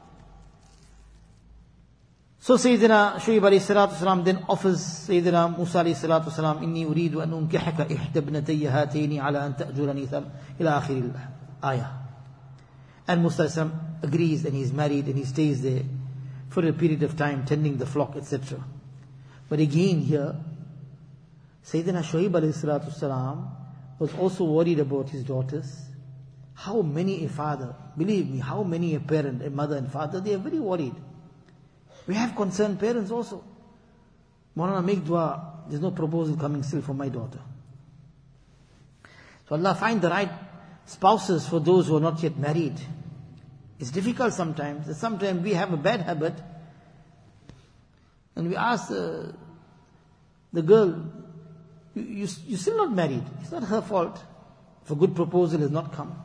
So Sayyidina Shuaib alayhi salatu salam then offers Sayyidina Musa alayhi salatu salam, Inni uridu an unkihaka ihda ibnatayya hatayni ala an ta'jurani tham, ila akhir al-ayah. And Musa alayhi salam agrees, and he's married, and he stays there for a period of time, tending the flock, et cetera. But again here, Sayyidina Shuaib alayhi salatu salam was also worried about his daughters. How many a father, believe me, how many a parent, a mother and father, they are very worried. We have concerned parents also. Maulana, make dua, there's no proposal coming still for my daughter. So Allah find the right spouses for those who are not yet married. It's difficult sometimes. Sometimes we have a bad habit, and we ask uh, the girl, you, you, you're still not married. It's not her fault if a good proposal has not come.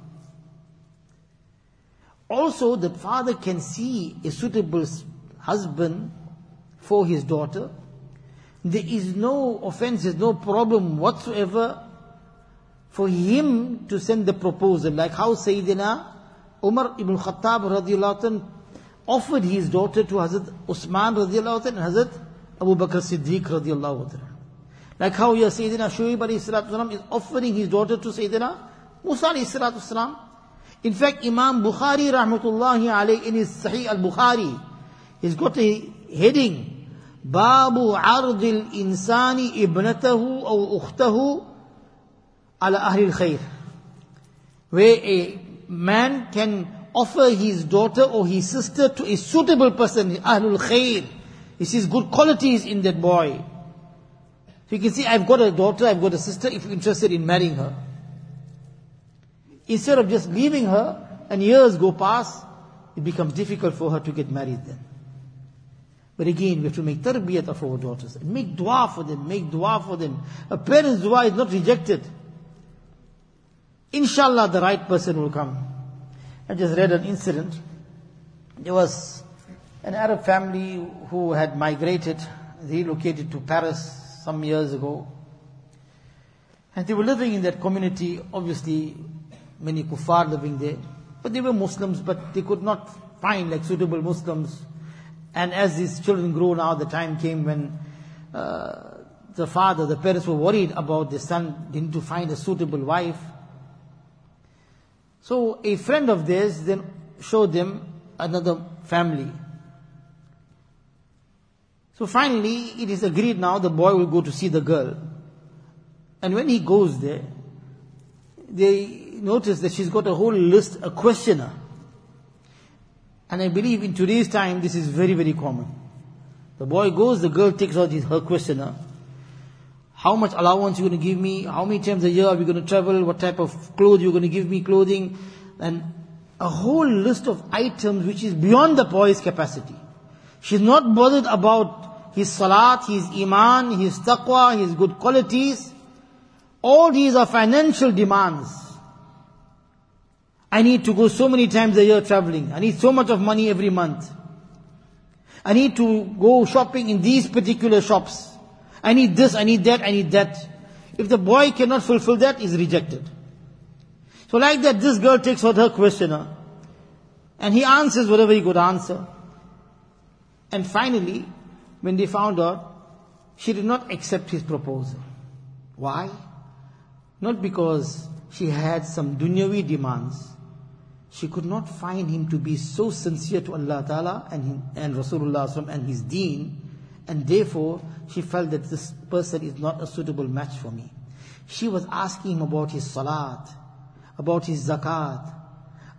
Also, the father can see a suitable husband for his daughter. There is no offense, there's no problem whatsoever for him to send the proposal. Like how Sayyidina Umar ibn Khattab radiallahu anhu offered his daughter to Hazrat Usman radiallahu anhu and Hazrat Abu Bakr Siddiq radiallahu anhu. Like how here Sayyidina Shuaib alayhi salatu salam is offering his daughter to Sayyidina Musa alayhi salatu salam. In fact, Imam Bukhari rahmatullahi alayhi in his Sahih al-Bukhari, he's got a heading, Babu Ardil Insani Ibnatahu aw Ukhtahu ala Ahli al-Khair, where a man can offer his daughter or his sister to a suitable person, Ahlul Khair. He sees good qualities in that boy. So you can see, I've got a daughter, I've got a sister, if you're interested in marrying her. Instead of just leaving her and years go past, it becomes difficult for her to get married then. But again, we have to make tarbiyat of our daughters and make dua for them, make dua for them. A parent's dua is not rejected. Inshallah, the right person will come. I just read an incident. There was an Arab family who had migrated, relocated to Paris some years ago. And they were living in that community, obviously many kuffar living there. But they were Muslims, but they could not find like suitable Muslims. And as these children grew now, the time came when uh, the father, the parents were worried about the son, they need to find a suitable wife. So a friend of theirs then showed them another family. So finally, it is agreed now the boy will go to see the girl. And when he goes there, they notice that she's got a whole list, a questionnaire. And I believe in today's time, this is very, very common. The boy goes, the girl takes out his, her questionnaire. How much allowance you're going to give me? How many times a year are we going to travel? What type of clothes you're going to give me? Clothing. And a whole list of items which is beyond the boy's capacity. She's not bothered about his salat, his iman, his taqwa, his good qualities. All these are financial demands. I need to go so many times a year traveling. I need so much of money every month. I need to go shopping in these particular shops. I need this, I need that, I need that. If the boy cannot fulfill that, he's rejected. So like that, this girl takes out her questionnaire. And he answers whatever he could answer. And finally, when they found out, she did not accept his proposal. Why? Not because she had some dunyavi demands. She could not find him to be so sincere to Allah Ta'ala and, him, and Rasulullah and his deen. And therefore, she felt that this person is not a suitable match for me. She was asking him about his salat, about his zakat,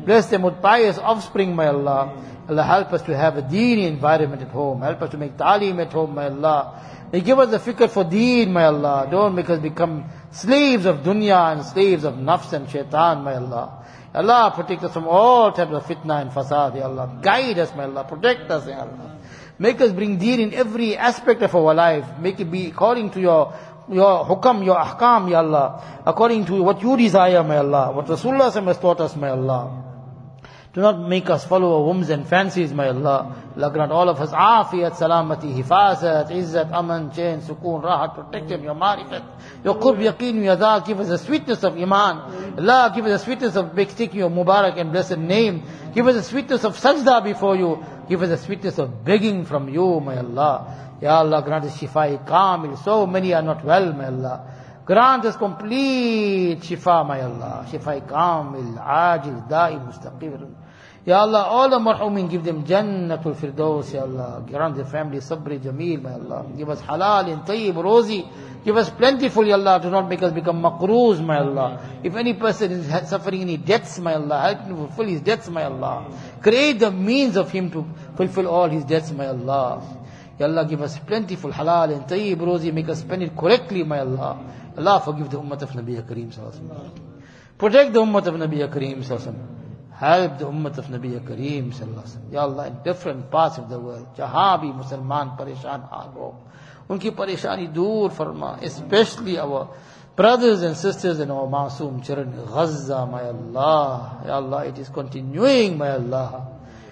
Bless them with pious offspring, my Allah. Allah, help us to have a deeny environment at home. Help us to make ta'aleem at home, my Allah. May give us the fikr for deen, my Allah. Don't make us become slaves of dunya and slaves of nafs and shaitan, my Allah. Allah, protect us from all types of fitna and fasad, Ya Allah. Guide us, my Allah. Protect us, Ya Allah. Make us bring deen in every aspect of our life. Make it be according to your your hukam, your ahkam, Ya Allah. According to what you desire, my Allah. What Rasulullah has taught us, my Allah. Do not make us follow our whims and fancies, my Allah. Allah grant all of us afiyat, salamati, hifazat, izzat, aman, chain, sukoon, rahat, protect him, your marifat, your qurb, yaqeen, your adha. Give us the sweetness of iman. Allah, give us the sweetness of taking your mubarak and blessed name. Give us the sweetness of sajda before you. Give us the sweetness of begging from you, my Allah. Ya Allah, grant us shifa kamil. So many are not well, my Allah. Grant us complete shifa, my Allah. Shifa kamil, ajil, da'i, mustaqir. Ya Allah, all the marhumin, give them Jannatul Firdaus, Ya Allah. Grant the family sabri jameel, my Allah. Give us halal and tayyib, rozi. Give us plentiful, Ya Allah. Do not make us become maqroos, my Allah. If any person is suffering any debts, my Allah, help him to fulfill his debts, my Allah. Create the means of him to fulfill all his debts, my Allah. Ya Allah, give us plentiful halal and tayyib, rozi. Make us spend it correctly, my Allah. Allah, forgive the ummah of Nabi Kareem sallallahu alaihi wasallam. Protect the ummah of Nabi Kareem sallallahu alaihi wasallam. Help the ummah of Nabi Kareem sallallahu alaihi wasallam. Ya Allah, in different parts of the world, jahan bhi Musliman pareshan haal ho, unki pareshani dur farma, especially our brothers and sisters and our masoom children in Gaza, my Allah. Ya Allah, it is continuing, my Allah.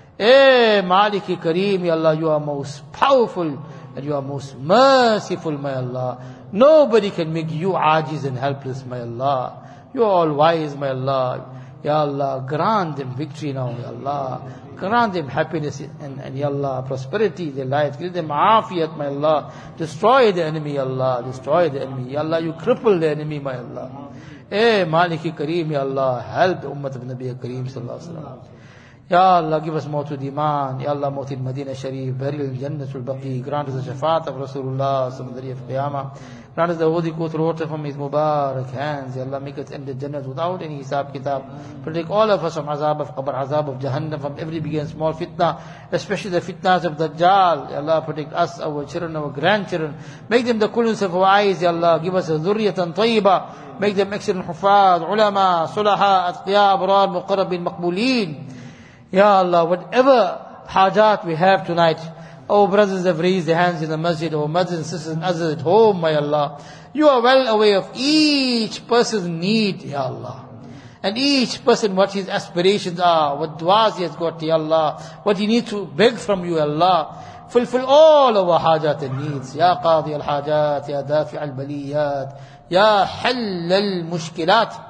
Eh, Maliki Kareem, Ya Allah, you are most powerful and you are most merciful, my Allah. Nobody can make you ajiz and helpless, my Allah. You are all wise, my Allah. Ya Allah, grant them victory now, Ya Allah. Grant them happiness and, and Ya Allah, prosperity in their lives. Give them afiyat, my Allah. Destroy the enemy, Ya Allah. Destroy the enemy. Ya Allah, you cripple the enemy, my Allah. Eh, Maliki Kareem, Ya Allah. Help the ummah of Nabi Kareem sallallahu alaihi wasallam. Ya Allah, give us mawtud iman. Ya Allah, mawtud Madinah Sharif. Burial Jannatul Baqi. Grant us the shafaat of Rasulullah sallallahu alaihi wasallam. Grant us the holy quote water from his Mubarak hands. Ya Allah, make us enter Jannah without any hisab kitab. Protect all of us from azab of qabr, azab of Jahannam, from every big and small fitna, especially the fitnas of Dajjal. Ya Allah, protect us, our children, our grandchildren. Make them the kulus of our eyes, Ya Allah. Give us a dhurriyatan tayyiba. Make them excellent hufad, ulama, sulaha, atqiya, abrar, muqarrabin, maqbooleen. Ya Allah, whatever hajat we have tonight, our brothers have raised their hands in the masjid, our mothers and sisters and others at home, my Allah. You are well aware of each person's need, Ya Allah. And each person, what his aspirations are, what du'as he has got, Ya Allah, what he needs to beg from you, Ya Allah. Fulfill all our hajat and needs. Ya Qadi al-Hajat, Ya Dafi al-Baliyat, Ya Hall al-Mushkilat.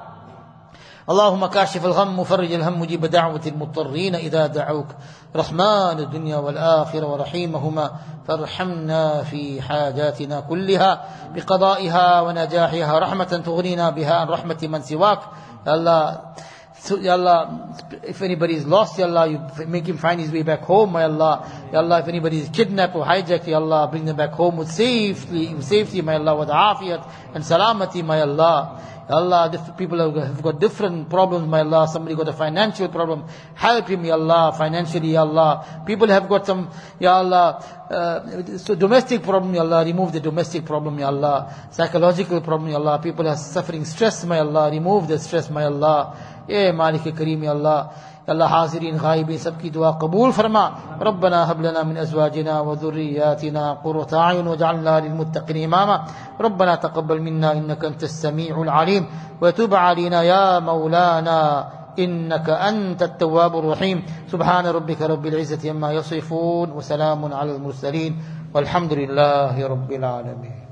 اللهم كاشف الغم مفرج الهم مجيب دعوة المضطرين إذا دعوك رحمن الدنيا والآخرة ورحيمهما فارحمنا في حاجاتنا كلها بقضائها ونجاحها رحمة تغنينا بها عن رحمة من سواك. Ya Allah, Ya Allah, if anybody is lost, Ya Allah, you make him find his way back home, my Allah. Ya Allah, if anybody is kidnapped or hijacked, Ya Allah, bring them back home with safety, with safety, my Allah, with afiyat and salamati, my Allah. Ya Allah, different people have got different problems, my Allah. Somebody got a financial problem. Help him, Ya Allah, financially, Ya Allah. People have got some, Ya Allah, uh, so domestic problem, Ya Allah. Remove the domestic problem, Ya Allah. Psychological problem, Ya Allah. People are suffering stress, my Allah. Remove the stress, my Allah. Eh, Malik Kareem, Ya Allah. Ya Allah, हाज़िरीन गायबीन सबकी दुआ कबूल फरमा. रब्बना hub लना मिन अज़वाजिना व ذُرِّيَّاتِنَا قُرَّةَ أَعْيُنٍ وَاجْعَلْنَا لِلْمُتَّقِينَ إِمَامًا. ربنا تقبل منا إنك أنت السميع العليم وتب علينا يا مولانا إنك أنت التواب الرحيم. سبحان ربك رب العزة عما يصفون وسلام على المرسلين والحمد لله رب العالمين.